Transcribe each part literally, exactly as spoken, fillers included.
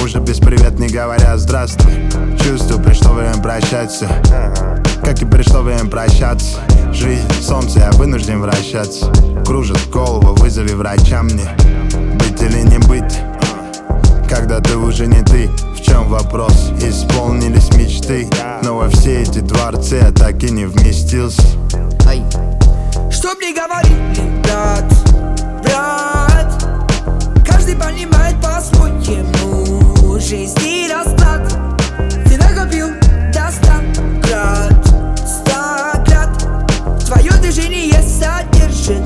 уже без привет не говорят здравствуй. Чувствую, пришло время прощаться, как и пришло время прощаться. Жизнь, солнце, я вынужден вращаться. Кружит голову, вызови врача мне. Быть или не быть, когда ты уже не ты. В чем вопрос? Исполнились мечты, но во все эти дворцы я так и не вместился. Ай. Что мне говорили, брат, брат? Каждый понимает по-своему жизнь и расклад. Ты накопил до ста крат, ста крат. Твое движение содержит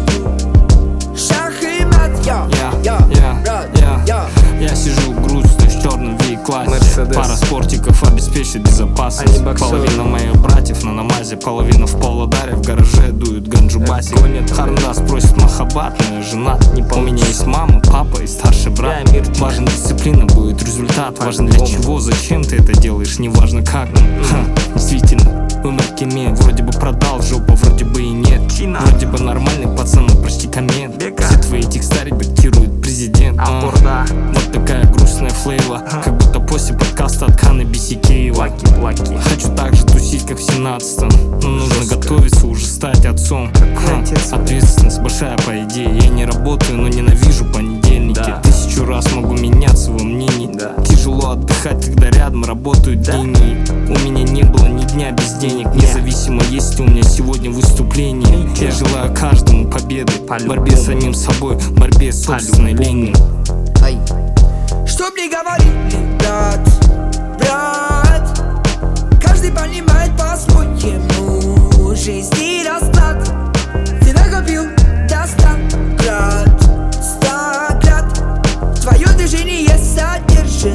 шах и мат. Я, я, я, я, я. Я сижу грустный в черном Ви-классе. Пара спортиков обеспечит безопасность. Половина моих братьев на намазе, половина в Павлодаре. В гараже дуют ганджубаси. Харндас просит махаббат, моя жена. У меня есть мама, папа и старший брат. Важна дисциплина, будет результат. Важно для чего, зачем ты это делаешь, не важно как. Ха, действительно, умер Кеме. Вроде бы продал жопу, вроде бы и нет. Вроде бы нормальный пацан, но почти коммент. Все твои текста редактирует президент. а, Вот такая грустная флейва, как будто после подкаста от Ханы Бисикеева. Хочу так же тусить, как в семнадцатом, но нужно готовиться уже стать отцом. Ха, ответственность большая по идее. Я не работаю, но ненавижу понедельники. Тысячу раз могу меняться во мнении. Тяжело отдыхать, когда рядом работают деньги. У меня не было ни дня без денег. Независимо, есть у меня сегодня выступление. Я желаю каждому победы, борьбе с самим собой, борьбе с собственной ленью. Ай. Что мне говорили, брат, брат? Каждый понимает по-своему жизнь и расклад. Ты накопил до ста крат, ста крат. Твое движение содержит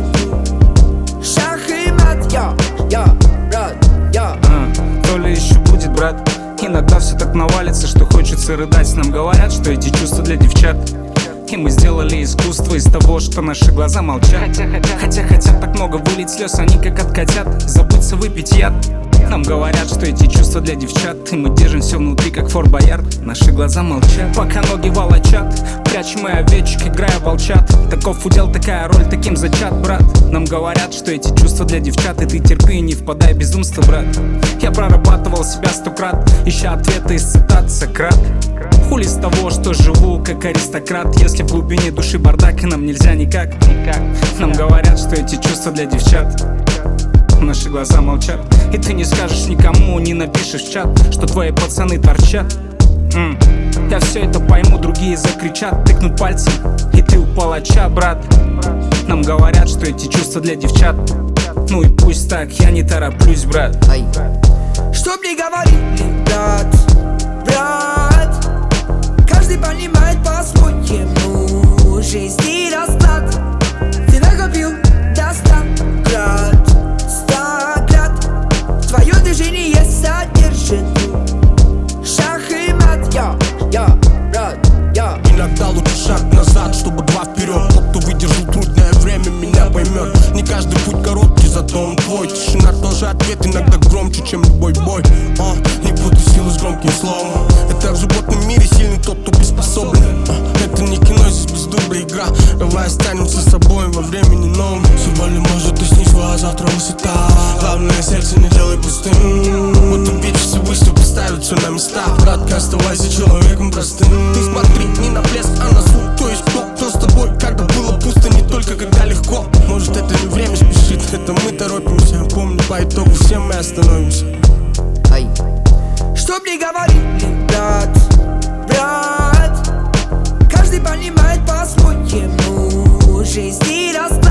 шах и мат. Я, я, брат, я. То ли еще будет, брат. Иногда все так навалится, что хочется рыдать. Нам говорят, что эти чувства для девчат. И мы сделали искусство из того, что наши глаза молчат. Хотя хотят, хотя хотят так много вылить слез, они как от котят. Забыться выпить яд. Нам говорят, что эти чувства для девчат. И мы держим все внутри, как Форт Боярд. Наши глаза молчат, пока ноги волочат. Прячем мы овечек, играя в волчат. Таков удел, такая роль, таким зачат, брат. Нам говорят, что эти чувства для девчат. И ты терпи и не впадай в безумство, брат. Я прорабатывал себя сто крат, ища ответы из цитат Сократ. Хули с того, что живу как аристократ. Если в глубине души бардак, и нам нельзя никак. Нам говорят, что эти чувства для девчат. Наши глаза молчат. И ты не скажешь никому, не напишешь в чат, что твои пацаны торчат. М. Я все это пойму, другие закричат, тыкнут пальцем, и ты у палача, брат. Нам говорят, что эти чувства для девчат. Ну и пусть так, я не тороплюсь, брат. Ай. Что мне говорили, брат, брат? Каждый понимает по-своему жизнь и расклад. Ты накопил до ста крат, ста крат. Твое движение содержит шах и мат. Я, я, брат, я. Иногда лучше шаг назад, чтобы два вперед. Тот, кто выдержал трудное время, меня поймет. Не каждый путь короткий, зато он твой. Тишина тоже ответ, иногда громче, чем любой бой. а, Не путай силу с громким словом. Это в животном мире сильный тот, кто приспособлен. а, Это не кино, здесь без дубля игра. Давай останемся с собой во времени новом. Сегодня может и снизу, а завтра высота. Главное, сердце не делай пустым. Вот увидишь Всевышний поставит все на места. Братка, оставайся человеком простым. Ты смотри не на блеск, а на суть. То есть кто, кто с тобой, когда было пусто, не только когда легко. Может это не время спешит, это мы торопимся. Помни, по итогу все мы остановимся. Ай. Что мне говорили, брат, брат? Каждый понимает по-своему жизнь и расклад.